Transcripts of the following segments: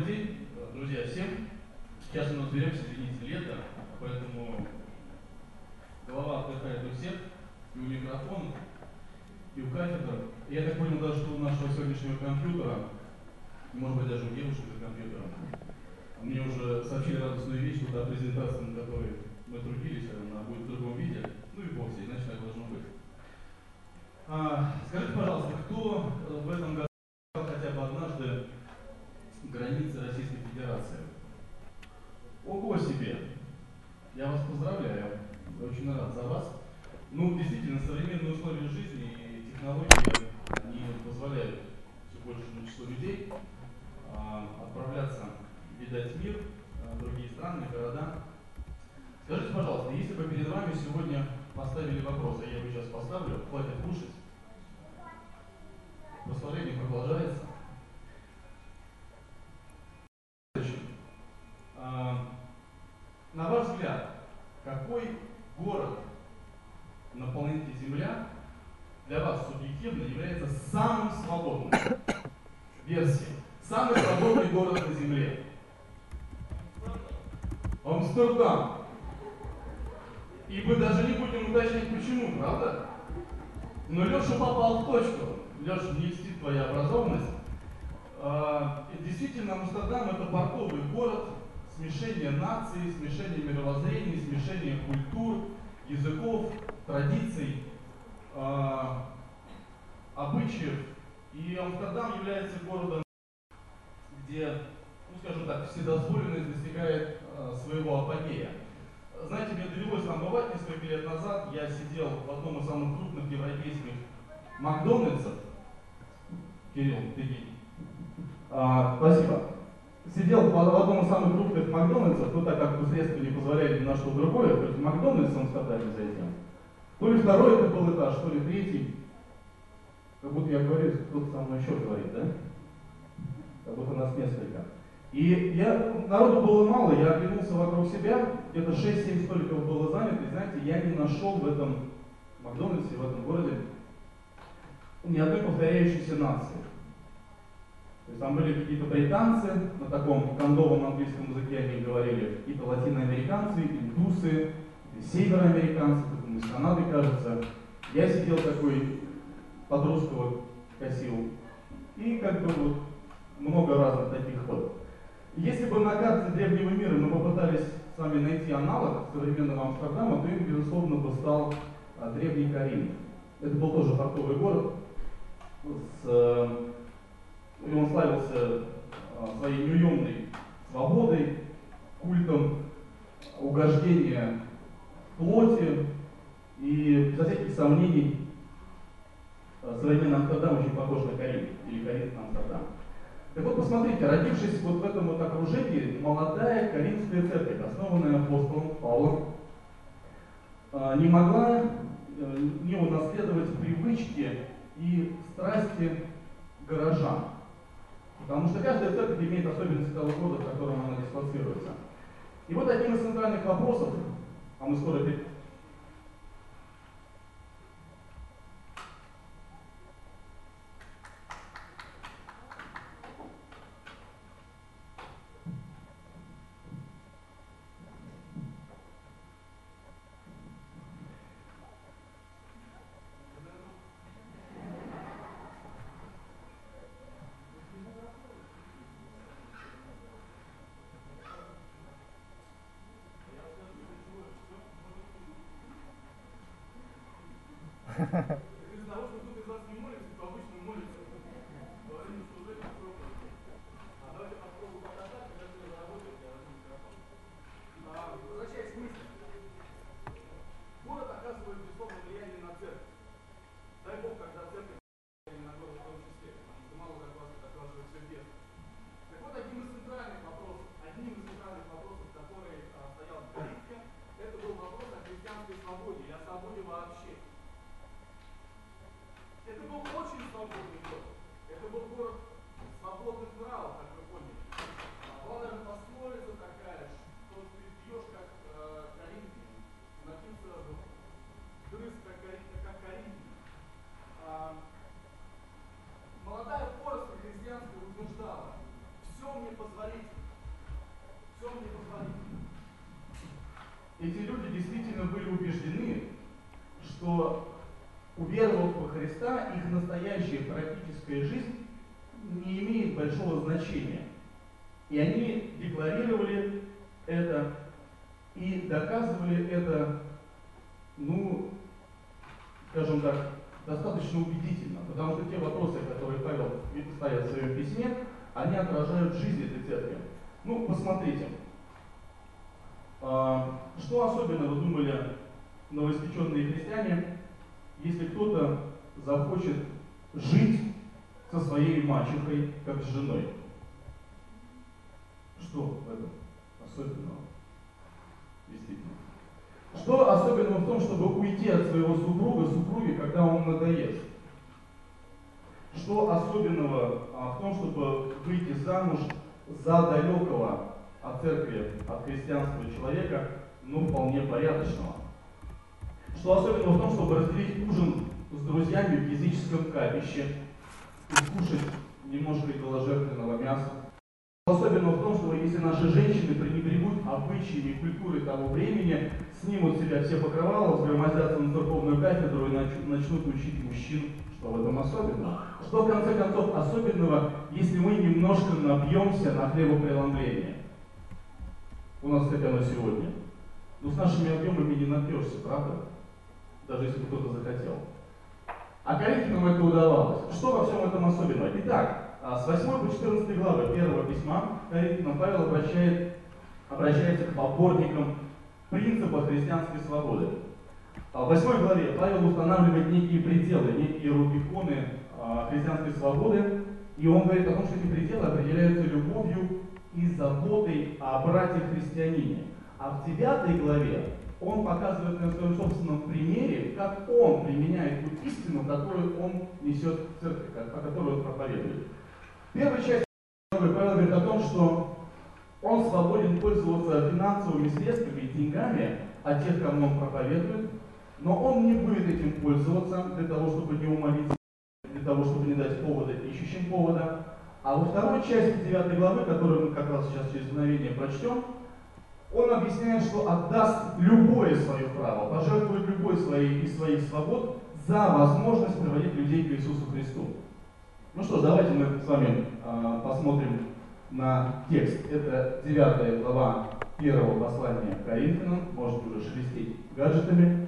день, друзья, всем. Сейчас мы разберемся, извините, лето, поэтому голова отдыхает у всех, и у микрофонов, и у кафедр. Я так понял, даже, что у нашего сегодняшнего компьютера, может быть, даже у девушек за компьютером, мне уже сообщили радостную вещь, что та презентация, на которой мы трудились, она будет в другом виде. Ну и бог с ней, значит, так должно быть. Скажите, пожалуйста, кто в этом году хотя бы однажды границы Российской Федерации? Ого себе! Я вас поздравляю, очень рад за вас. Ну, действительно, современные условия жизни и технологии, они позволяют все большему числу людей отправляться, видать мир, другие страны, города. Скажите, пожалуйста, если бы перед вами сегодня поставили вопрос, а я его сейчас поставлю, хватит кушать, прославление продолжается. На ваш взгляд, какой город на планете Земля для вас субъективно является самым свободным? Версия. Самый свободный город на Земле. Амстердам. И мы даже не будем уточнять почему, правда? Но Леша попал в точку. Леша, не льстит твоя образованность. Действительно, Амстердам это портовый город, смешение наций, смешение мировоззрений, смешение культур, языков, традиций, обычаев. И Амстердам является городом, где, ну скажем так, вседозволенность достигает своего апогея. Знаете, мне довелось там бывать несколько лет назад. Я сидел в одном из самых крупных европейских Макдональдсов. Кирилл, беги. Спасибо. Сидел в одном из самых крупных Макдональдсов, но так как средства не позволяли ни на что другое, то есть Макдональдс в Амстердаме зайти. То ли второй это был этаж, то ли третий. Как будто я говорю, кто-то со мной еще говорит, да? Как будто нас несколько. И народу было мало, я оглянулся вокруг себя, где-то 6-7 столиков было занято, и знаете, я не нашел в этом Макдональдсе, в этом городе ни одной повторяющейся нации. То есть там были какие-то британцы, на таком кондовом английском языке они говорили, какие-то латиноамериканцы, индусы, североамериканцы, из Канады, кажется. Я сидел такой подростковый косил. И как бы вот много разных таких вот. Если бы на карте древнего мира мы попытались с вами найти аналог современного Амстердама, то им, безусловно, бы стал древний Коринф. Это был тоже портовый город. И он славился своей неуемной свободой, культом угождения плоти. И без всяких сомнений современный Амстердам очень похож на Коринф, или Коринф на Амстердам. Так вот, посмотрите, родившись вот в этом вот окружении, молодая Коринфская церковь, основанная апостолом Павлом, не могла не унаследовать привычки и страсти горожан. Потому что каждая церковь имеет особенности того города, в котором она дислоцируется. И вот один из центральных вопросов, а мы скоро из-за того, что кто-то из вас не молится, то обычно молится. Говорим, что уже это проблема. Давайте попробуем показать, когда все заработает, я возьму микрофон. Возвращаясь к мысли. Город оказывает безусловное влияние на церковь. Дай Бог, когда церковь влияет на город в том числе, потому что мало как вас это оказывает все без. Так вот, одним из центральных вопросов, который стоял в Коринфе, это был вопрос о христианской свободе и о свободе вообще. мне позволить, все мне позволить. Эти люди действительно были убеждены, что, уверовав во Христа, их настоящая практическая жизнь не имеет большого значения. И они декларировали это и доказывали это, ну, скажем так, достаточно убедительно, потому что те вопросы, которые Павел ставит в своем письме, они отражают жизнь этой церкви. Ну, посмотрите, что особенного думали новоиспеченные христиане, если кто-то захочет жить со своей мачехой, как с женой? Что в этом особенного? Действительно. Что особенного в том, чтобы уйти от своего супруги, когда он надоест? Что особенного в том, чтобы выйти замуж за далекого от церкви, от христианства человека, ну, вполне порядочного? Что особенного в том, чтобы разделить ужин с друзьями в языческом капище и скушать немножко идоложертвенного мяса? Особенно в том, что если наши женщины пренебрегут обычаями и культурой того времени, снимут с себя все покрывала, взгромоздятся на церковную кафедру и начнут учить мужчин, что в этом особенного. Что, в конце концов, особенного, если мы немножко набьемся на хлебопреломление? У нас хотя бы сегодня. Но с нашими объемами не напьешься, правда? Даже если кто-то захотел. А Коринфянам это удавалось. Что во всем этом особенного? Итак, с 8 по 14 главы первого письма Коринфянам Павел обращается к поборникам принципа христианской свободы. В 8 главе Павел устанавливает некие пределы, некие рубиконы христианской свободы, и он говорит о том, что эти пределы определяются любовью и заботой о брате-христианине. А в 9 главе он показывает на своем собственном примере, как он применяет ту истину, которую он несет в церкви, о которой он проповедует. В первой части Павел говорит о том, что он свободен пользоваться финансовыми средствами и деньгами от тех, кому он проповедует, но он не будет этим пользоваться для того, чтобы не умолить, для того, чтобы не дать повода ищущим повода. А во второй части 9 главы, которую мы как раз сейчас через мгновение прочтем, он объясняет, что отдаст любое свое право, пожертвует любой из своих свобод за возможность приводить людей к Иисусу Христу. Ну что ж, давайте мы с вами посмотрим на текст. Это 9 глава 1 послания к Коринфянам, можете уже шелестеть гаджетами,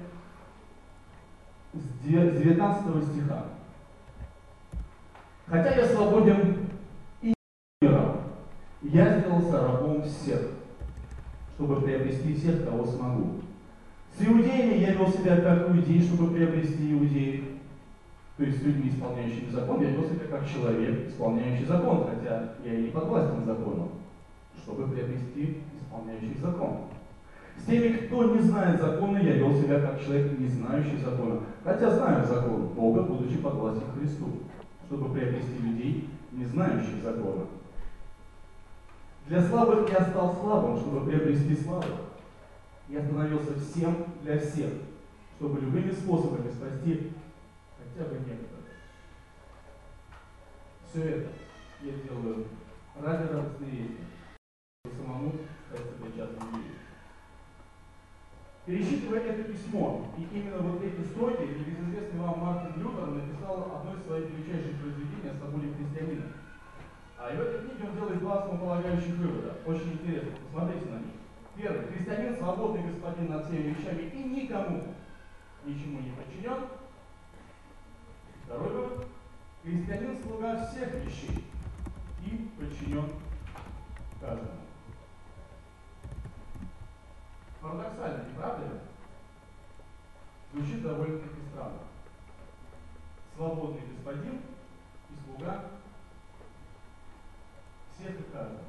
с 19 стиха. «Хотя я свободен и не раб, я сделался рабом всех, чтобы приобрести всех, кого смогу. С иудеями я вел себя как иудей, чтобы приобрести иудеев. То есть с людьми, исполняющими закон, я вел себя как человек, исполняющий закон, хотя я и не подвластен закону, чтобы приобрести исполняющий закон. С теми, кто не знает закона, я вел себя как человек, не знающий закона, хотя знаю закон Бога, будучи подвластен Христу, чтобы приобрести людей, не знающих закона. Для слабых я стал слабым, чтобы приобрести слабых. Я становился всем для всех, чтобы любыми способами спасти хотя бы некоторых. Все это я делаю ради радостной вести, чтобы самому стать сопричастным миру». Пересчитывая это письмо, и именно вот эти строки, небезызвестный вам Мартин Лютер написал одно из своих величайших произведений о свободе христианина. И в этой книге он делает два основополагающих вывода. Очень интересно, посмотрите на них. Первый. Христианин свободный господин над всеми вещами и никому ничему не подчинен. Второй вывод. Христианин слуга всех вещей и подчинен каждому. Парадоксально, не правда ли? Звучит довольно-таки странно. Свободный господин и слуга всех и каждого.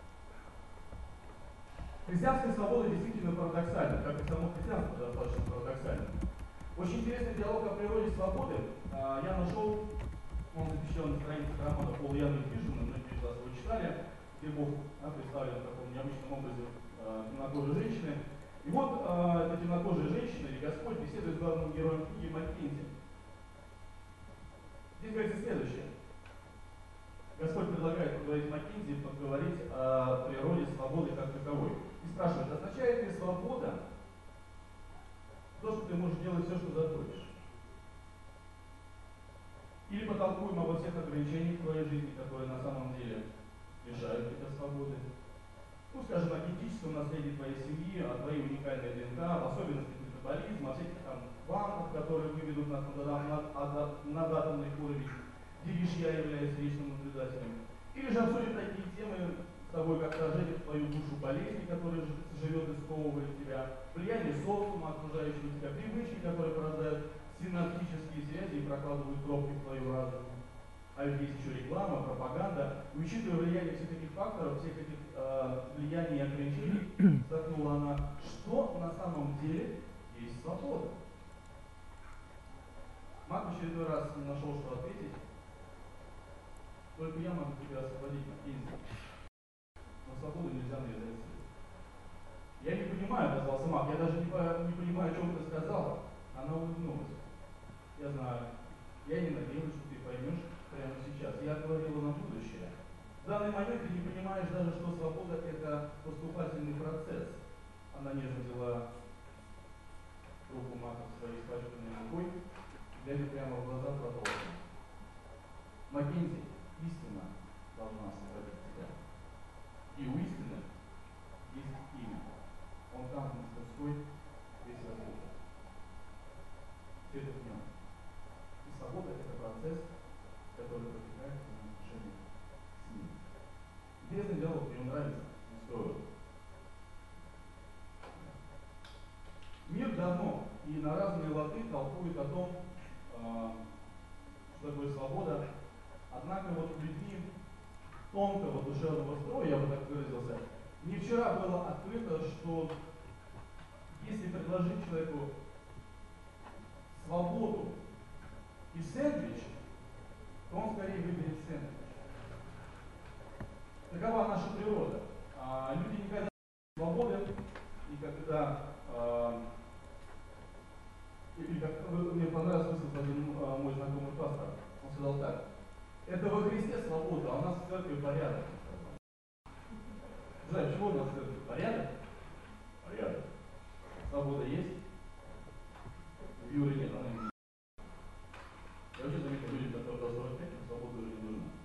Христианская свобода действительно парадоксальна, как и само христианство достаточно парадоксально. Очень интересный диалог о природе свободы я нашел, он запечатлен на странице романа Пола Яна Фишмана, многие из вас его читали, где Бог представлен в таком необычном образе темнокожей женщины. И вот эта темнокожая женщина, или Господь, беседует с главным героем книги Маккензи. Здесь говорится следующее. Господь предлагает поговорить Маккензи, поговорить о природе свободы как таковой. И спрашивает, означает ли свобода то, что ты можешь делать все, что захочешь? Или потолкуем обо всех ограничениях в твоей жизни, которые на самом деле лишают тебя свободы. Ну, скажем, о генетическом наследии твоей семьи, о твоей уникальной ДНК, в особенностях метаболизма, о всяких там квантах, которые выведут нас на атомный уровень, где лишь я являюсь личным наблюдателем. Или же обсудим такие темы с тобой, как вторжение в твою душу болезни, которая живет и сковывает тебя, влияние социума, окружающего тебя, привычки, которые порождают синаптические связи и прокладывают пробки в твою разум. А ведь есть еще реклама, пропаганда. И учитывая влияние всех этих факторов, всех этих влияний и ограничений, вздохнула она, что на самом деле есть свобода. Мак в очередной раз не нашел, что ответить. Только я могу тебя освободить, Маккензи. Но свободу нельзя навязать себе. Я не понимаю, отозвался Мак, я даже не понимаю, о чем ты сказала. Она улыбнулась. Я знаю. Я не надеюсь, что ты поймешь прямо сейчас. Я говорила на будущее. В данный момент ты не понимаешь даже, что свобода – это поступательный процесс. Она нежно взяла руку Мака в своей испачканной рукой, глядя прямо в глаза, продолжила. Маккензи, истина должна освободить тебя. И у истины есть имя. Он там, в мастерской, весь разбужен. Где-то в нем. И свобода – это процесс, который протекает в отношениях с ним. Интересный диалог, мне нравится, не скрою. Мир давно и на разные лады толкует о том, что такое свобода. Однако вот людьми тонкого душевного строя, я бы так выразился, не вчера было открыто, что если предложить человеку свободу и сэндвич, то он скорее выберет сэндвич. Такова наша природа. Люди никогда не свободны, и когда мне понравилось мысль один мой знакомый пастор, он сказал так: это во Христе свобода, а у нас в церкви порядок. Знаешь, чего у нас в церкви? Порядок? Порядок. Свобода есть? У Юры нет, она не. Я вообще заметил, люди, которые до 45, свобода уже не нужна.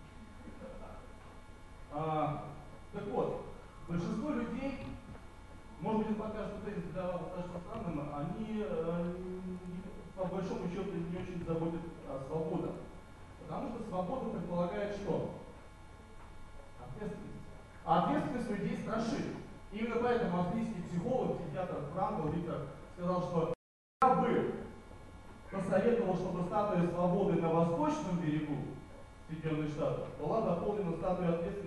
Так вот, большинство людей, может быть, пока что тезис для вас достаточно странным, они по большому счету не очень заботят о свободе. Потому что свобода предполагает что? Ответственность. А ответственность у людей страшит. Именно поэтому австрийский психолог, психиатр Франкл Виктор сказал, что я бы посоветовал, чтобы статуя свободы на восточном берегу Соединенных Штатов была дополнена статуей ответственности.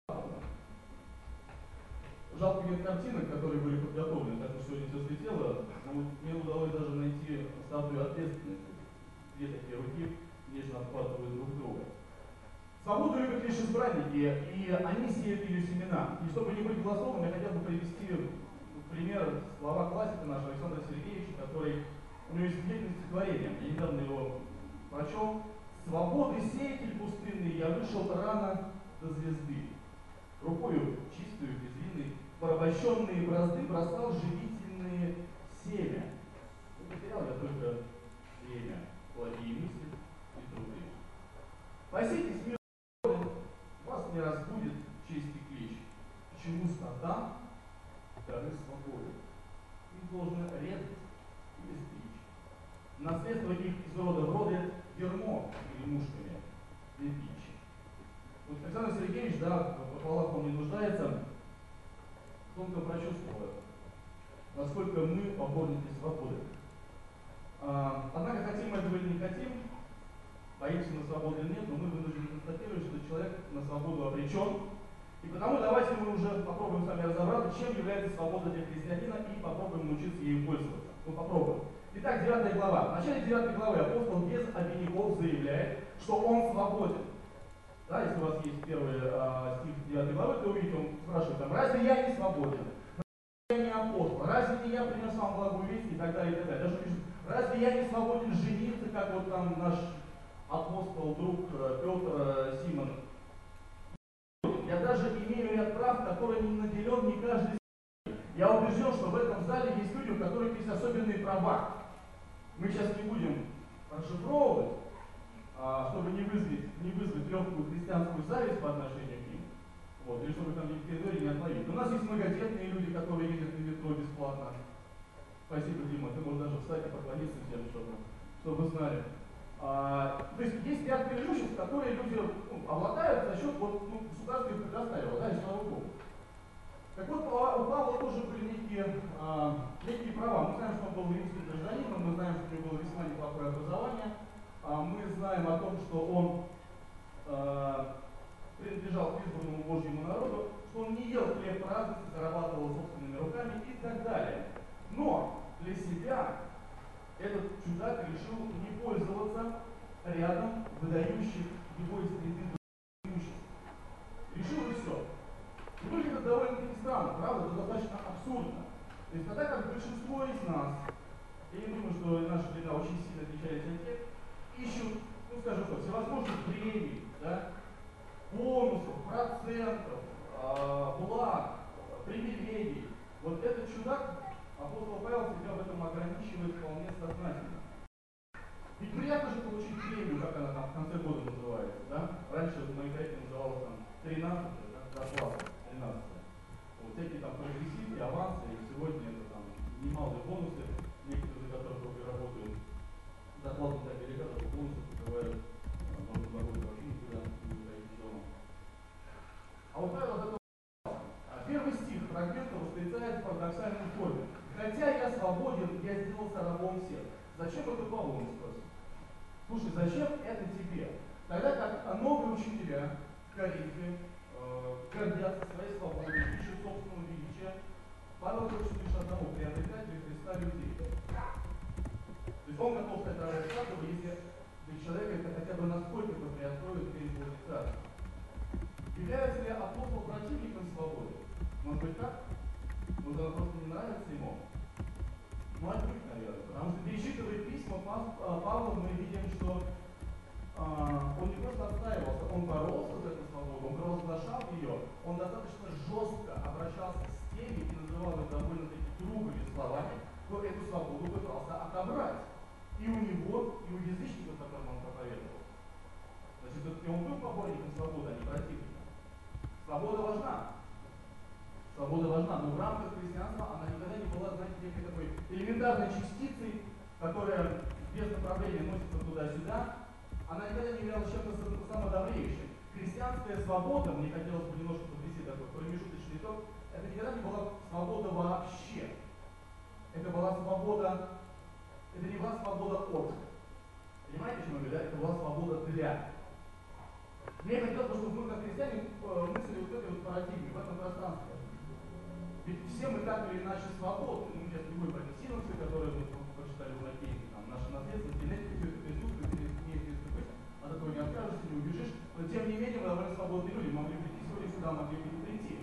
Жалко, нет картинок, которые были подготовлены, так что сегодня все слетело, но мне удалось даже найти статую ответственности. Две такие руки нежно обхватывают друг друга. Свободу любят лишь избранники, и они сеют ее семена. И чтобы не быть голословным, я хотел бы привести в пример слова классика нашего Александра Сергеевича, который, у него есть удивительное стихотворение, я недавно его прочел. «Свободы сеятель пустынный, я вышел рано до звезды. Рукою чистую, безвинной, порабощенные бразды бросал живительные семя. И потерял я только время, благие мысли и труды. Паситесь, мир, вас не разбудит честь и клич. К чему стада дары свободы? Их должно резать или стричь. Наследство их из рода в роды дерьмо или мушками для пищи». Вот Александр Сергеевич, да, в похвалах он не нуждается, тонко прочувствовал это, насколько мы поборники свободы. Однако, хотим мы этого или не хотим, боимся на свободу или нет, но мы вынуждены констатировать, что человек на свободу обречен. И потому давайте мы уже попробуем с вами разобраться, чем является свобода для христианина, и попробуем научиться ею пользоваться. Ну, попробуем. Итак, 9 глава. В начале 9 главы апостол без обиняков заявляет, что он свободен. Да, если у вас есть первый стих 9 главы, то увидите, он спрашивает там: разве я не свободен? Разве я не апостол? Разве не я принес вам благую весть? И так далее, и так далее. Даже пишет: разве я не свободен жениться, как вот там наш апостол, друг Петр, Симон, даже имею ряд прав, которые не наделен не каждый. Я убежден, что в этом зале есть люди, у которых есть особенные права. Мы сейчас не будем расшифровывать, чтобы не вызвать легкую христианскую зависть по отношению к ним, вот, или чтобы там в коридоре не отловить. У нас есть многодетные люди, которые ездят на метро бесплатно. Спасибо, Дима, ты можешь даже встать и поклониться всем, чтобы вы знали. То есть ряд преимуществ, которые люди обладают за счет государства их предоставило, да, и слава Богу. Так вот, у Павла тоже были некие права. Мы знаем, что он был римским гражданином, мы знаем, что у него было весьма неплохое образование, мы знаем о том, что он принадлежал к избранному Божьему народу, что он не ел хлеб праздности, зарабатывал собственными руками и так далее. Но для себя этот чудак решил не пользоваться рядом выдающих его из среды преимуществ. Решил и все. И выглядит это довольно-таки странно, правда? Это достаточно абсурдно. То есть тогда как большинство из нас, я не думаю, что наши времена очень сильно отличались от тех, ищут, скажем так, всевозможных премий, да, бонусов, процентов, благ, привилегий. Вот этот чудак, апостол Павел, себя в этом ограничивает вполне сознательно. Ведь приятно же получить премию, как она там в конце года называется, да? Раньше в моей проекте называлось там 13, да, зарплата, 13. Вот всякие там прогрессивные авансы, и сегодня это там немалые бонусы, некоторые из которых уже работают. Зарплата так велика, что бонусы покрывают, можно работать вообще никуда, не уходить дома. А вот Павел от этого первый стих фрагмента восклицает в парадоксальной форме. Хотя я свободен, я сделался рабом всех. Зачем это Павлу, он спросит? Слушай, зачем это тебе? Тогда как новые учителя в Коринфе гордятся своей свободой, ищут собственного величия, Павел хочет лишь одного — приобретать для Христа людей. То есть он готов стать рабом всякого, если для человека это хотя бы насколько-то приоткроет перед Божьим царством. Является ли апостол противником свободы? Может быть так? Может, она просто не нравится ему? Ну, отнюдь, наверное. Потому что, перечитывая письма Павла, мы видим, что он не просто отстаивался, он боролся за эту свободу, он провозглашал ее, он достаточно жестко обращался с теми и называл их довольно-таки грубыми словами, кто эту свободу пытался отобрать. И у него, и у язычников, которым он проповедовал. Значит, он был поборником свободы, а не противником. Свобода важна. Свобода важна, но в рамках христианства она никогда не была, знаете, некой такой элементарной частицей, которая без направления носится туда-сюда. Она никогда не являлась чем-то самодавлеющим. Христианская свобода, мне хотелось бы немножко подвести такой промежуточный итог, это никогда не была свобода вообще. Это была свобода, это не была свобода от. Понимаете, о чем я говорю? Это была свобода для. Мне хотелось бы, чтобы мы, как христиане, мыслили вот в этой вот парадигме, в этом пространстве. Ведь все мы так или иначе свободны. Мы сейчас не будем про синопсы, которые мы прочитали в Лакейке, там, наша наследственность, генетика, все это присутствует, не приступить, от этого не откажешься, не убежишь. Но тем не менее, мы довольно свободные люди, могли прийти сегодня сюда, могли бы не прийти.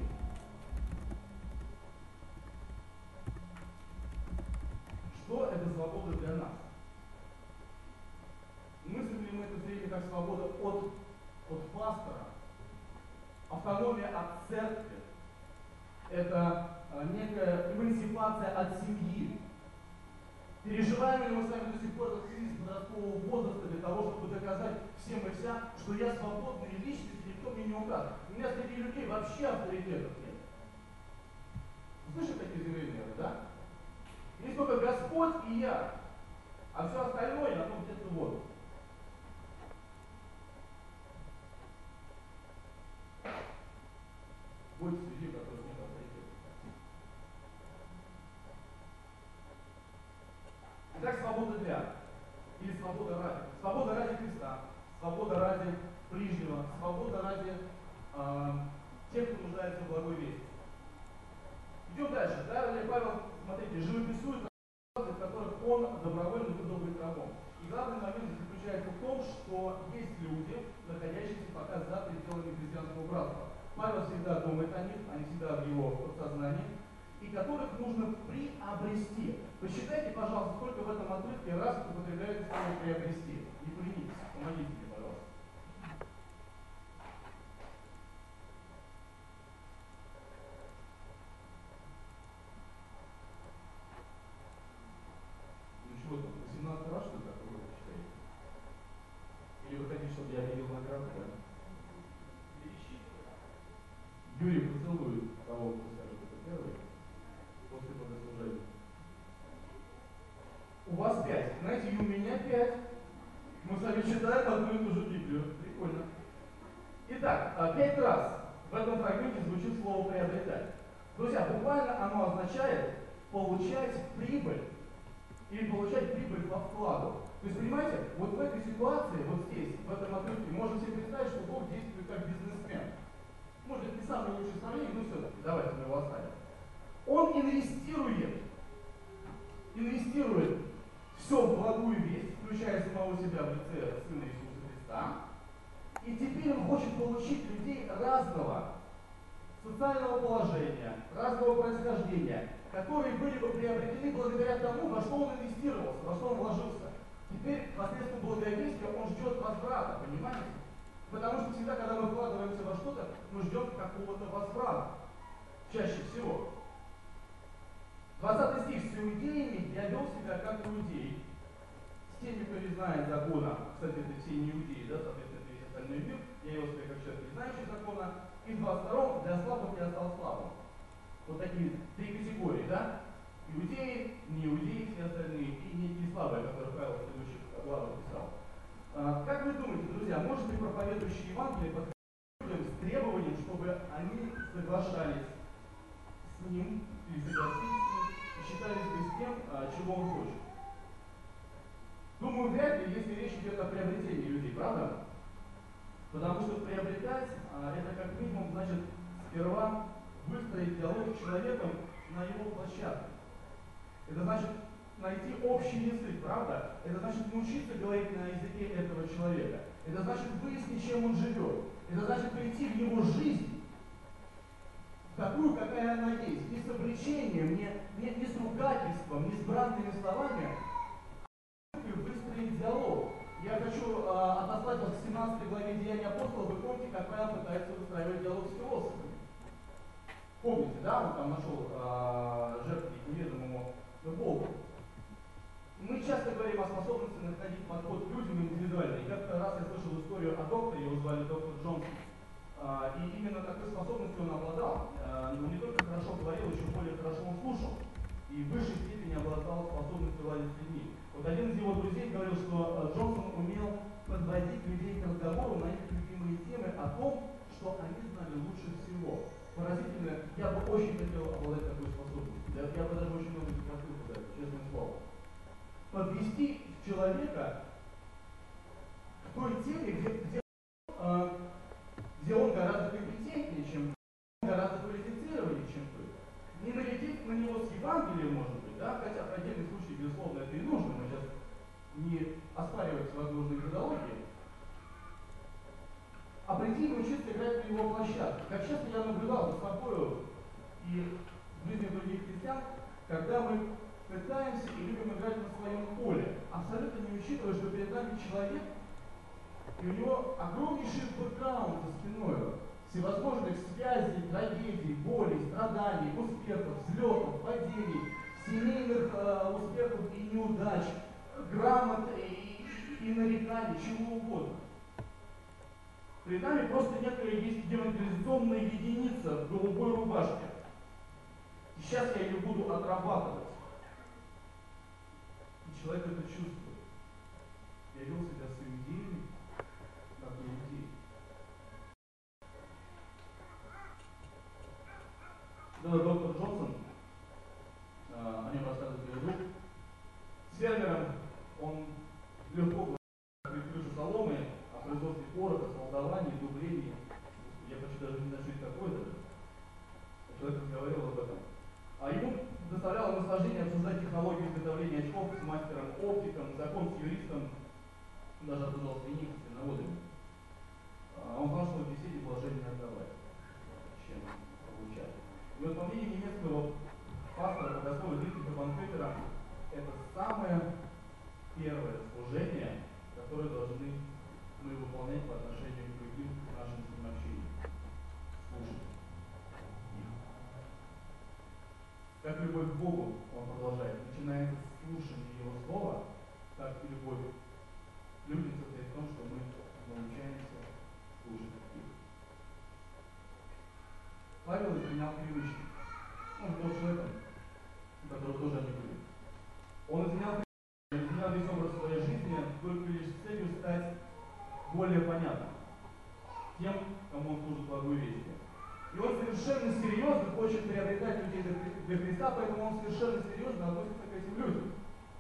Что это свобода для нас? Мыслим ли мы это все время как свобода от пастора? Автономия от церкви? Это некая эмансипация от семьи. Переживаем ли мы с вами до сих пор этот кризис подросткового возраста для того, чтобы доказать всем и вся, что я свободная личность, и никто мне не указ. У меня среди людей вообще авторитетов нет. Слышите такие заявления, да? Есть только Господь и я, а все остальное на том где-то вот. Бойтесь людей, у которых нет авторитета. Итак, свобода для. Или свобода ради. Свобода ради Христа, свобода ради ближнего, свобода ради тех, кто нуждается в благой вести. Идем дальше. Далее Павел, смотрите, живописует в которых он добровольно выбрал быть рабом. И главный момент заключается в том, что есть люди, находящиеся пока за пределами христианского братства. Павел всегда думает о них, они всегда в его подсознании, и которых нужно приобрести. Посчитайте, пожалуйста, сколько в этом отрывке раз употребляется слово «приобрести». Не поленитесь, помогите мне, пожалуйста. Кого вы скажете, кто первый? После богослужения. У вас 5. Знаете, и у меня 5. Мы с вами читаем одну и ту же Библию. Прикольно. Итак, 5 раз в этом фрагменте звучит слово «приобретать». Друзья, буквально оно означает получать прибыль или получать прибыль по вкладу. То есть, понимаете, вот в этой ситуации, вот здесь, в этом отрывке, можно себе представить, что Бог действует как бизнесмен. Может, это не самое лучшее сравнение, но все-таки, давайте мы его оставим. Он инвестирует все в благую весть, включая самого себя в лице Сына Иисуса Христа. И теперь он хочет получить людей разного социального положения, разного происхождения, которые были бы приобретены благодаря тому, во что он инвестировался, во что он вложился. Теперь, посредством благовестия, он ждет возврата, понимаете? Потому что всегда, когда мы вкладываемся во что-то, мы ждем какого-то возврата. Чаще всего. 20 стих. С иудеями я вел себя как иудей. С теми, кто не знает закона, кстати, это все не иудеи, да, соответственно, весь остальной мир, я вел себя как человек, не знающий закона. И 22 для слабых я стал слабым. Вот такие 3 категории, да? Иудеи, не иудеи, все остальные, и некие слабые, которые Павел в следующих главах писал. Как вы думаете, друзья, может ли проповедующий Евангелие подходить людям с требованием, чтобы они соглашались с ним, или согласились с ним, и считались бы с тем, чего он хочет? Думаю, вряд ли, если речь идет о приобретении людей, правда? Потому что приобретать, это как минимум значит сперва выстроить диалог с человеком на его площадке. Это значит найти общий язык, правда? Это значит научиться говорить на языке этого человека. Это значит выяснить, чем он живет. Это значит прийти в его жизнь, такую, какая она есть. Не с обличением, не с ругательством, не с бранными словами, а выстроить диалог. Я хочу отослать вас к 17 главе Деяний апостолов. Вы помните, как Павел пытается выстраивать диалог с философами. Помните, да, он там нашел жертву неведомому Богу. Мы часто говорим о способности находить подход к людям индивидуально. И как-то раз я слышал историю о докторе, его звали доктор Джонсон. И именно такой способностью он обладал. Но не только хорошо говорил, еще более хорошо он слушал. И в высшей степени обладал способностью ладить с людьми. Вот один из его друзей говорил, что Джонсон умел подводить людей к разговору на их любимые темы о том, что они знали лучше всего. Поразительно, я бы очень хотел обладать такой способностью. Я бы даже очень много заплатил за это, честное слово. Подвести человека к той теме, где он гораздо компетентнее, чем вы, гораздо квалифицированнее, чем вы. Не налететь на него с Евангелием, может быть, да, хотя в отдельных случаях, безусловно, это и нужно, мы сейчас не оспаривать возможные методологии, а прийти и научиться играть на его площадке. Как часто я наблюдал за собой и в жизни других христиан, когда мы пытаемся и любим играть на своем поле, абсолютно не учитывая, что перед нами человек, и у него огромнейший бэкграунд за спиной, всевозможных связей, трагедий, болей, страданий, успехов, взлетов, падений, семейных успехов и неудач, грамот и нареканий, чего угодно. Перед нами просто некая есть евангелизационная единица в голубой рубашке. И сейчас я ее буду отрабатывать. И человек это чувствует. Я вел себя с иудеями, как иудей. Доктор Джонсон, о нем рассказывает его друг, с фермером он легко говорит крышу соломы, о производстве пороха, смолдовании, дублении. Я почти даже не знаю, что это такое даже. Человек разговаривал об этом. А ему доставляло наслаждение обсуждать технологию изготовления очков с мастером-оптиком, закон с юристом, даже обсуждал свиньи с свиноводами. Он знал, что в беседе положение не отдавать, чем получать. И вот по мнению немецкого пастора, богослова Дитриха Банкетера, это самое первое служение, которое должны мы выполнять по отношению к другим нашим с ним общениям. Слушать их. Как любовь к Богу, он продолжает, начинается с слушания Его Слова, так и любовь к людям состоит в том, что мы научаемся слушать их. Павел изменял привычки. Он был человеком, у которого тоже они были. Он изменял весь образ своей жизни только лишь с целью стать более понятным тем, кому он служит благую весть. И он совершенно серьезно хочет приобретать людей для Христа, поэтому он совершенно серьезно относится к этим людям.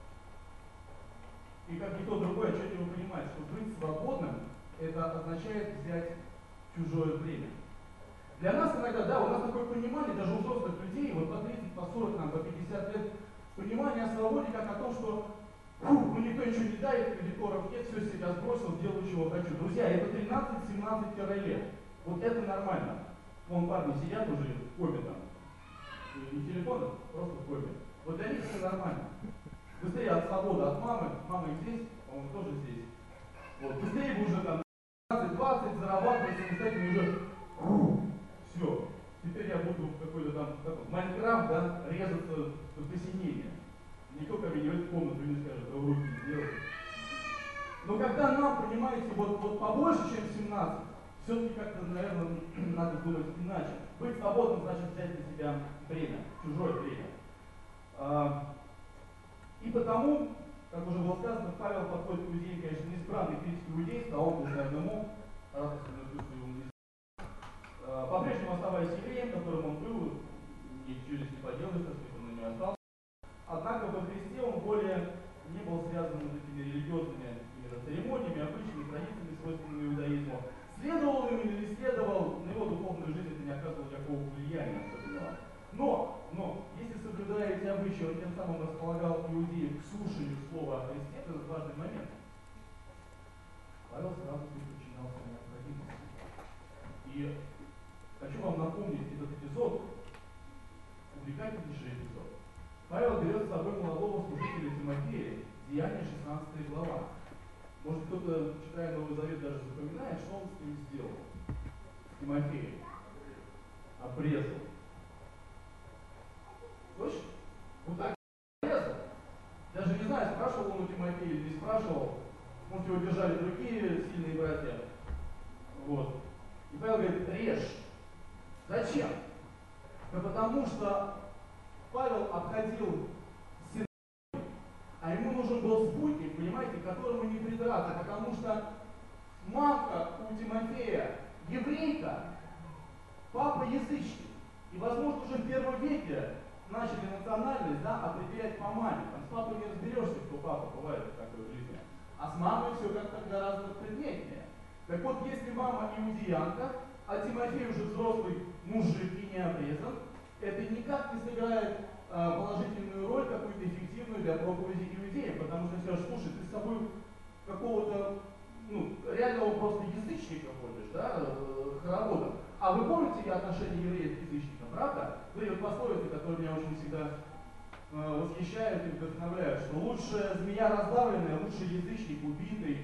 И как никто другой отчетливо понимает, что быть свободным, это означает взять чужое время. Для нас иногда, да, у нас такое понимание, даже у взрослых людей, вот по 30, по 40, по 50 лет, понимание о свободе как о том, что ну никто ничего не дает, кредиторов нет, все себя сбросил, делаю, чего хочу. Друзья, это 13-17 лет. Вот это нормально. Вон парни сидят уже в коме там. Не телефонах, просто в коме. Вот для них это нормально. Быстрее от свободы от мамы. Мама и здесь, по-моему, тоже здесь. Вот. Быстрее вы уже там 15-20 зарабатывать самостоятельно уже. Все. Теперь я буду в какой-то там Майнкрафт, да, резаться до посинения. Никто ко мне не войдет в комнату и не скажет, да в руки не делай. Но когда нам, понимаете, вот побольше, чем 17, все-таки как-то, наверное, надо думать иначе. Быть свободным значит взять на себя время, чужое время. И потому, как уже было сказано, Павел подходит к иудеям, конечно, неисправной критики иудейства, а он был, наверное, мог, по-прежнему оставаясь евреем, которым он был, ничего здесь не поделаешь, так сказать, он на него остался. Однако во Христе он более не был связан с этими религиозными церемониями, обычными традициями, свойственными иудаизму. Следовал им или не следовал, на его духовную жизнь это не оказывало никакого влияния особенного. Но, если соблюдая эти обычаи, он тем самым располагал иудеев к слушанию слова о Христе, это важный момент. Павел сразу подчинялся необходимости. И хочу вам напомнить этот эпизод, увлекательнейший эпизод. Павел берет с собой молодого служителя Тимофея, Деяния 16 глава. Может, кто-то, читая Новый Завет, даже запоминает, что он с ним сделал. С Тимофеем. Обрезал. Точно? Вот так обрезал. Даже не знаю, спрашивал он у Тимофея или не спрашивал. Может, его держали другие сильные братья. Вот. И Павел говорит, режь. Зачем? Да потому что Павел обходил синагогу, а ему нужен был спутник, понимаете, к которому не придраться, потому что мамка у Тимофея еврейка, папа язычник. И, возможно, уже в первом веке начали национальность, да, определять по маме. Там с папой не разберешься, кто папа, бывает такое в жизни. А с мамой все как-то гораздо предметнее. Так вот, если мама иудеянка, а Тимофей уже взрослый мужик и не обрезан, это никак не сыграет положительную роль, какую-то эффективную для проповеди иудеям, потому что скажешь, слушай, ты с собой какого-то реального просто язычника ходишь, да, хоровода. А вы помните отношение евреев к язычникам, правда? Были вот пословицы, которые меня очень всегда восхищают и вдохновляют, что лучше змея раздавленная, лучше язычник убитый,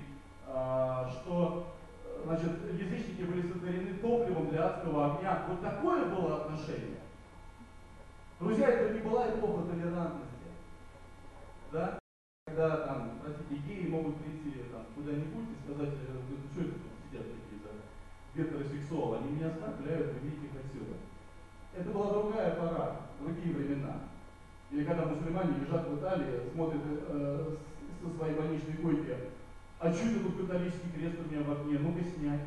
что, значит, язычники были сотворены топливом для адского огня. Вот такое было отношение. Друзья, это не была эпоха толерантности. Да? Когда там, простите, геи могут прийти там, куда-нибудь и сказать, что это тут сидят какие-то гетеросексуалы, они меня оскорбляют, выйдите их отсюда. Это была другая пора, другие времена. Или когда мусульмане лежат в Италии, смотрят со своей больничной койки, а что это тут католический крест у меня в окне, ну-ка снять.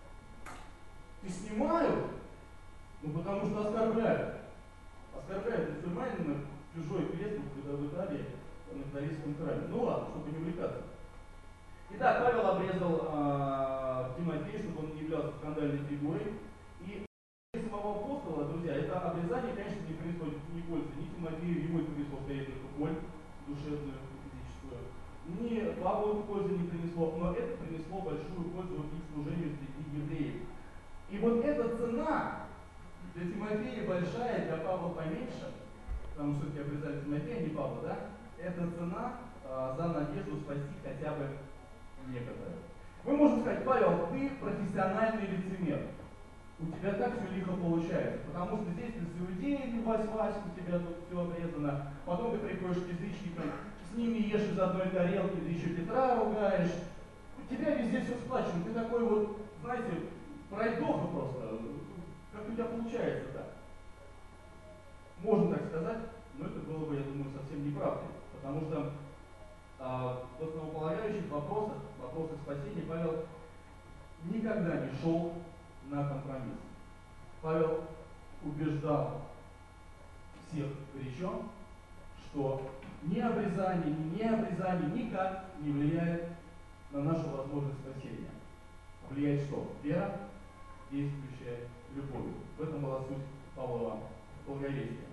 И снимают, потому что оскорбляют. Оскорбляют мусульманина чужой крест, когда в Италии, на католическом храме. Ну ладно, чтобы не увлекаться. Итак, Павел обрезал Тимофея, чтобы он не являлся скандальной фигурой. И самого апостола, друзья, это обрезание, конечно, не принесло ни пользы, ни Тимофею, ему это принесло скорее только боль душевную, физическую. Ни Павлу это пользы не принесло, но это принесло большую пользу их служению среди евреев. И вот эта цена для Тимофея большая, для Павла поменьше, потому что все-таки обрезали Тимофея, а не Павла, да? Это цена за надежду спасти хотя бы некоторых. Мы можем сказать, Павел, ты профессиональный лицемер. У тебя так все лихо получается, потому что здесь ты с иудеями вась-вась, у тебя тут все обрезано, потом ты приходишь к язычникам, с ними ешь из одной тарелки, ты еще Петра ругаешь, у тебя везде все сплачено, ты такой вот, знаете, пройдоха просто, Как у тебя получается так? Можно так сказать, но это было бы, я думаю, совсем неправдой. Потому что в основополагающих вопросах спасения Павел никогда не шел на компромисс. Павел убеждал всех горячо, что ни обрезание, ни необрезание никак не влияет на нашу возможность спасения. Влияет что? Вера, действующая любовью. В этом была суть Павлова благовестия.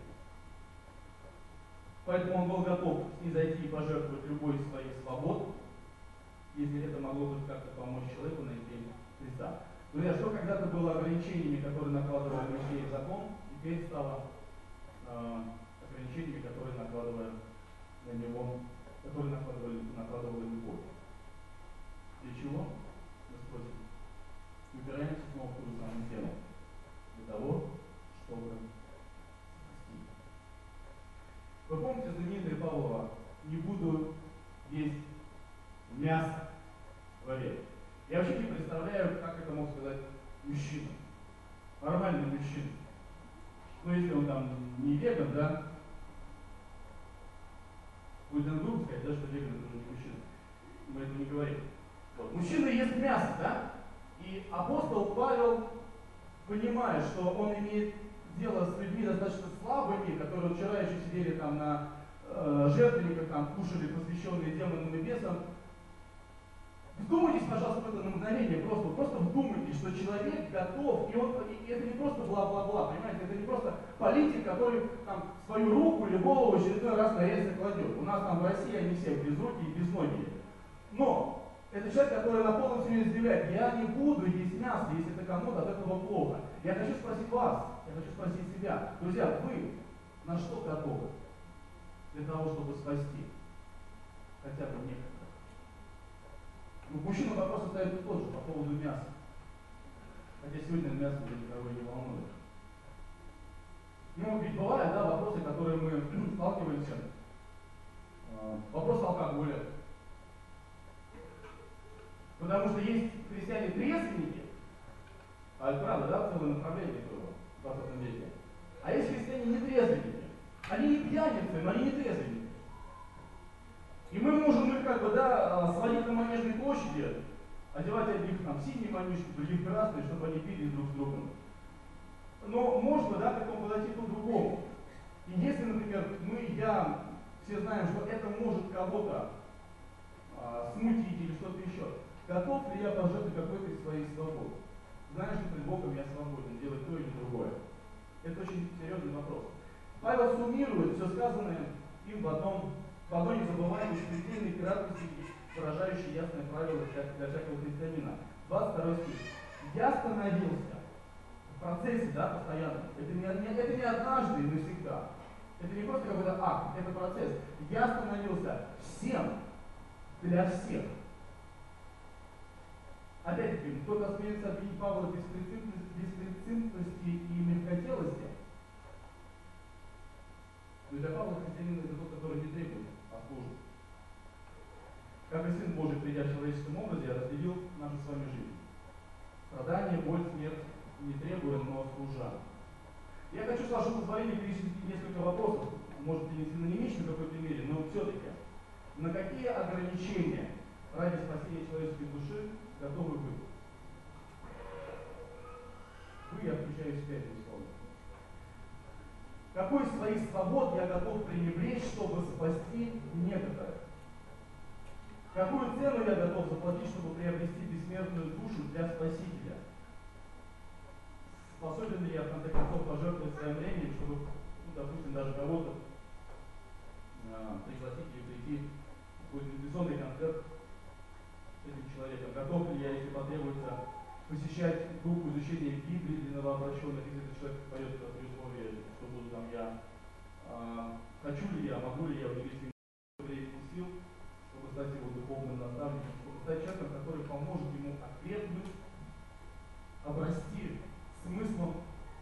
Поэтому он был готов снизойти и пожертвовать любой из своих свобод, если это могло бы как-то помочь человеку найти Христа. Друзья, что когда-то было ограничениями, которые накладывал Моисеев закон, теперь стало ограничениями, которые накладывала любовь. Для чего? Мы спросим. Упираемся снова в ту же самую тему. Для того, чтобы спасти. Вы помните знаменитое Павлова «Не буду есть мясо в обед». Я вообще не представляю, как это мог сказать мужчина. Нормальный мужчина. Ну, если он там не веган, да, будет грубо сказать, да, что веган это уже не мужчина. Мы этого не говорим. Вот. Мужчина ест мясо, да? И апостол Павел, понимая, что он имеет дело с людьми достаточно слабыми, которые вчера еще сидели там на жертвенниках, там кушали посвященные демонам и бесам. Вдумайтесь, пожалуйста, в это на мгновение, просто вдумайтесь, что человек готов, и это не просто бла-бла-бла, понимаете, это не просто политик, который там свою руку или голову очередной раз на рельсы кладет. У нас там в России они все безрукие и безногие. Но это человек, который на полном серьезе заявляет: я не буду есть мясо, если это кому-то от этого плохо. Я хочу спросить вас, я хочу спросить себя, друзья, вы на что готовы для того, чтобы спасти хотя бы некоторых? Мужчина вопрос остается тот же по поводу мяса. Хотя сегодня мясо уже никого не волнует. Ну, ведь бывают, да, вопросы, которые мы сталкиваемся. Вопрос алкоголя. Потому что есть христиане-трезвенники, а это правда, да, целое направление было в 20 веке. А есть христиане-нетрезвенники. Они не пьяницы, но они не трезвенники. И мы можем их как бы, да, сводить на Манежной площади, одевать одних там синие манишки, других красные, чтобы они пили друг с другом. Но можно, да, к этому подойти по-другому. И если, например, все знаем, что это может кого-то смутить или что-то еще, готов ли я пожертвовать какой-то из своих свобод? Знаешь, что пред Богом я свободен делать то или другое. Это очень серьезный вопрос. Павел суммирует все сказанное им в одной незабываемой предельной краткости, выражающей ясное правило для всякого христианина. 22 стих. Я становился в процессе, да, постоянно. Это не однажды и навсегда. Это не просто какой-то акт, это процесс. Я становился всем для всех. Опять-таки, кто-то осмелится обвинить Павла в беспрецедентности и мягкотелости. Но для Павла христианин это тот, который не требует, а служит. Как и Сын Божий, придя в человеческом образе, разделил нашу с вами жизнь. Страдание, боль, смерть не требуя, но служа. Я хочу с вашего позволения перечислить несколько вопросов, может быть, не синонимичны в какой-то мере, но все-таки. На какие ограничения ради спасения человеческой души готовы вы? Я включаю себя этим словом. Какой из своих свобод я готов пренебречь, чтобы спасти некоторых? Какую цену я готов заплатить, чтобы приобрести бессмертную душу для Спасителя? Способен ли я, в конце концов, пожертвовать своим временем, чтобы, допустим, даже кого-то пригласить или прийти в какой-то инвестиционный концерт с этим человеком? Готов ли я, если потребуется, посещать группу изучения Библии для новообращенных, если этот человек пойдет при условии, что буду там я? Хочу ли я, могу ли я удивить еврейских сил, чтобы стать его духовным наставником, чтобы стать человеком, который поможет ему окрепнуть, обрасти смыслом.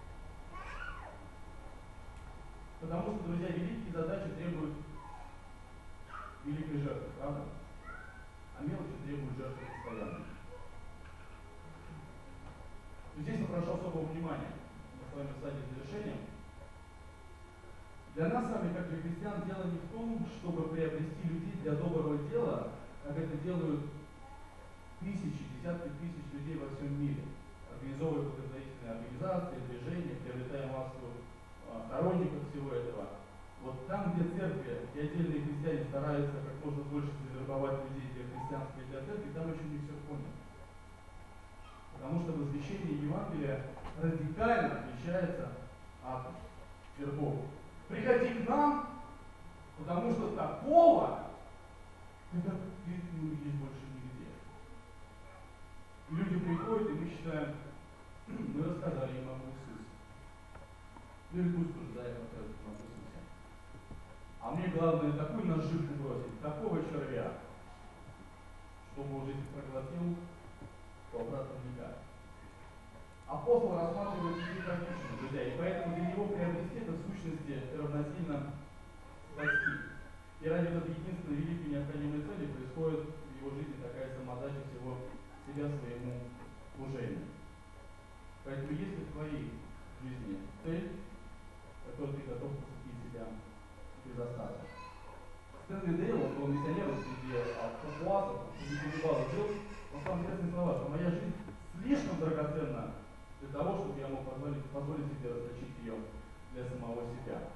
Потому что, друзья, великие задачи требуют великой жертвы, правда? А мелочи требуют жертвы постоянно. Но здесь я прошу особого внимания. вами в стадии завершения. Для нас с вами, как для христиан, дело не в том, чтобы приобрести людей для доброго дела, как это делают тысячи, десятки тысяч людей во всем мире, организовывая благотворительные организации, движения, приобретая массу сторонников всего этого. Вот там, где церкви и отдельные христиане стараются как можно больше завербовать людей для христианства и для церкви, там еще не все поняли. Потому что возвещение Евангелия радикально отличается от вербовки. Приходи к нам, потому что такого ты не увидишь больше нигде. И люди приходят, и мы считаем, мы рассказали им об Иисусе. Ну и пусть уже за это рассказывают об Иисусе. А мне главное такую наживку бросить, такого червя, чтобы уже если проглотил, то обратно никак. Апостол рассматривает людей как личность, друзья, и поэтому для него приобрести это в сущности равносильно спасти. И ради этой единственной великой необходимой цели происходит в его жизни такая самоотдача всего себя своему служению. Поэтому если в твоей жизни цель, которую ты готов посвятить себя без остатка. Стэнли Дейл, он был миссионером среди папуасов, среди кирибалов, жил, он сказал интересные слова, что моя жизнь слишком драгоценна для того, чтобы я мог позволить себе расточить ее для самого себя.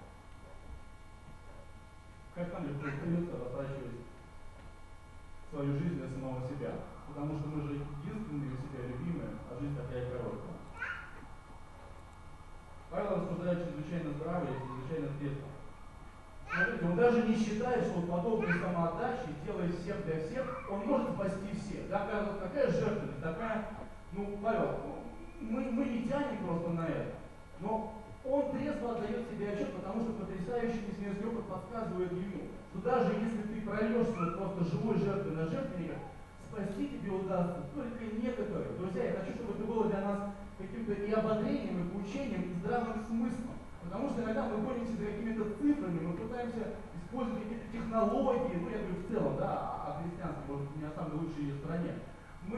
Как нам легко удается растрачивать свою жизнь для самого себя? Потому что мы же единственные у себя любимые, а жизнь такая короткая. Павел рассуждает чрезвычайно здраво и чрезвычайно трезво. Смотрите, он даже не считает, что подобной самоотдачей, делая всех для всех, он может спасти всех. Да, такая жертвенность, такая, Павел, мы не тянем просто на это. Но он трезво отдает себе отчет, потому что потрясающий несмелый опыт подсказывает ему, что даже если ты прольешься просто живой жертвой на жертвенника, спасти тебе удастся только некоторые. Друзья, я хочу, чтобы это было для нас каким-то и ободрением, и поучением, и здравым смыслом. Потому что иногда мы гонимся за какими-то цифрами, мы пытаемся использовать какие-то технологии, я говорю в целом, да, о христианстве, может быть, не о самой лучшей ее стране. Мы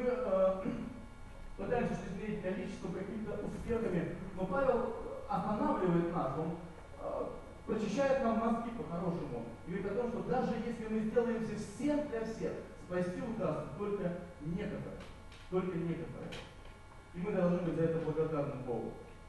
пытаемся измерить количество какими-то успехами, но Павел останавливает нас, он прочищает нам мозги по-хорошему и говорит о том, что даже если мы сделаемся всем для всех, спасти удастся только некоторые. Только некоторые. И мы должны быть за это благодарны Богу.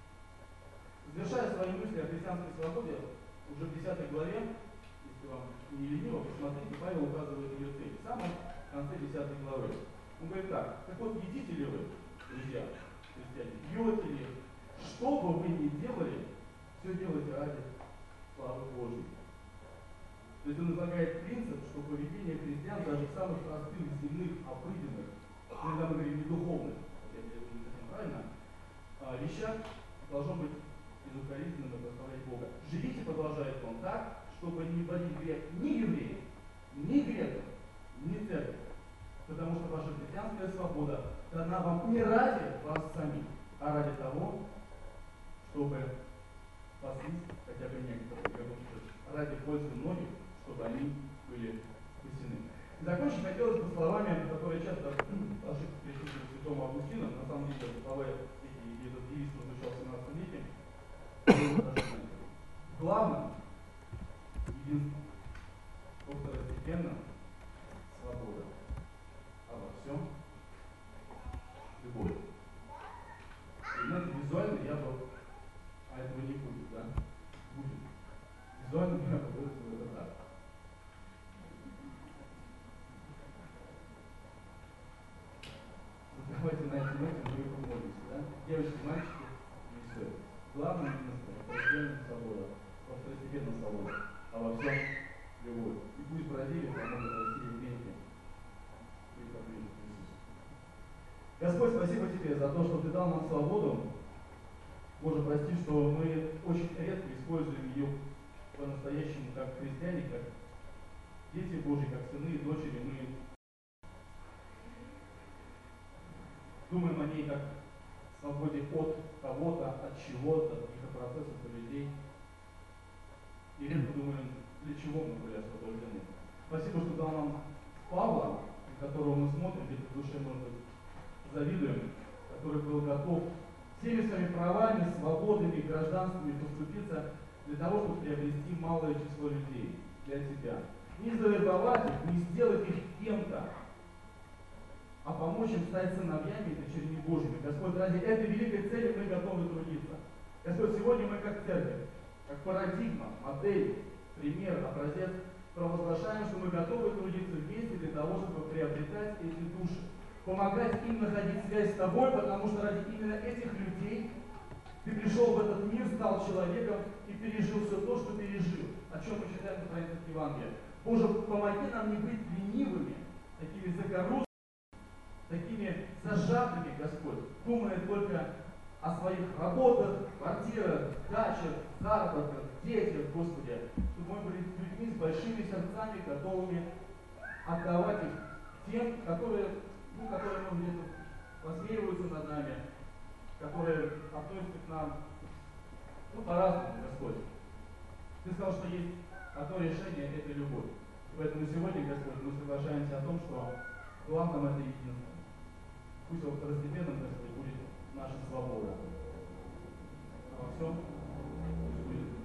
Завершая свои мысли о христианской свободе, уже в 10 главе, если вам не лениво, посмотрите, Павел указывает ее цель. В самом конце 10 главы. Он говорит так: вот едите ли вы, друзья, христиане, пьете ли, что бы вы ни делали, все делайте ради славы Божьей. То есть он излагает принцип, что поведение христиан даже в самых простых, земных, обыденных, когда мы говорим не духовных, я не совсем правильно, вещах должно быть безукоризненно прославлять Бога. Живите, продолжает он, так, чтобы не вводить грех ни евреев, ни греков, ни церкви. Потому что ваша христианская свобода дана вам не ради вас самих, а ради того, чтобы спаслись хотя бы некоторые, ради пользы многих, чтобы они были спасены. И закончить хотелось бы словами, которые часто ошибки приписывают святому Августину. На самом деле, слова эти, этот девиз прозвучал в 17 веке. Главным, единственным, второстепенным свобода, а во всем любовь. И знаете, визуально я бы, а этого не будет, да? Будет. Визуально я бы выразил это так. Давайте на этой ноте мы их помолимся, да? Девочки, мальчики, не все. Главное единство, второстепенная свобода, второстепенная свобода, а во всем любовь. И пусть Бразилия поможет России вместе быть поближе к Иисусу. Господь, спасибо Тебе за то, что Ты дал нам свободу. Боже, прости, что мы очень редко используем ее по-настоящему как христиане, как дети Божьи, как сыны и дочери. Мы думаем о ней как свободе от кого-то, от чего-то, от каких-то процессов и людей. И редко думаем, для чего мы были освобождены. Спасибо, что дал нам Павла, на которого мы смотрим, где-то в душе, может быть, завидуем, который был готов всеми своими правами, свободами, гражданствами поступиться для того, чтобы приобрести малое число людей для себя. Не завербовать их, не сделать их кем-то, а помочь им стать сыновьями и дочерьми Божьими. Господь, ради этой великой цели мы готовы трудиться. Господь, сегодня мы как церковь, как парадигма, модель, пример, образец, провозглашаем, что мы готовы трудиться вместе для того, чтобы приобретать эти души. Помогать им находить связь с тобой, потому что ради именно этих людей ты пришел в этот мир, стал человеком и пережил все то, что пережил. О чем мы читаем на страницах Евангелия. Боже, помоги нам не быть ленивыми, такими загорузными, такими зажатыми, Господь, думая только о своих работах, квартирах, дачах, заработках, детях, Господи, чтобы мы были людьми с большими сердцами, готовыми отдавать их тем, которые может, где-то посмеиваются над нами, которые относятся к нам по-разному, Господь. Ты сказал, что есть одно решение – это любовь. Поэтому сегодня, Господь, мы соглашаемся о том, что главным это единство. Пусть во второстепенном, Господь, будет наша свобода. А во всем пусть будет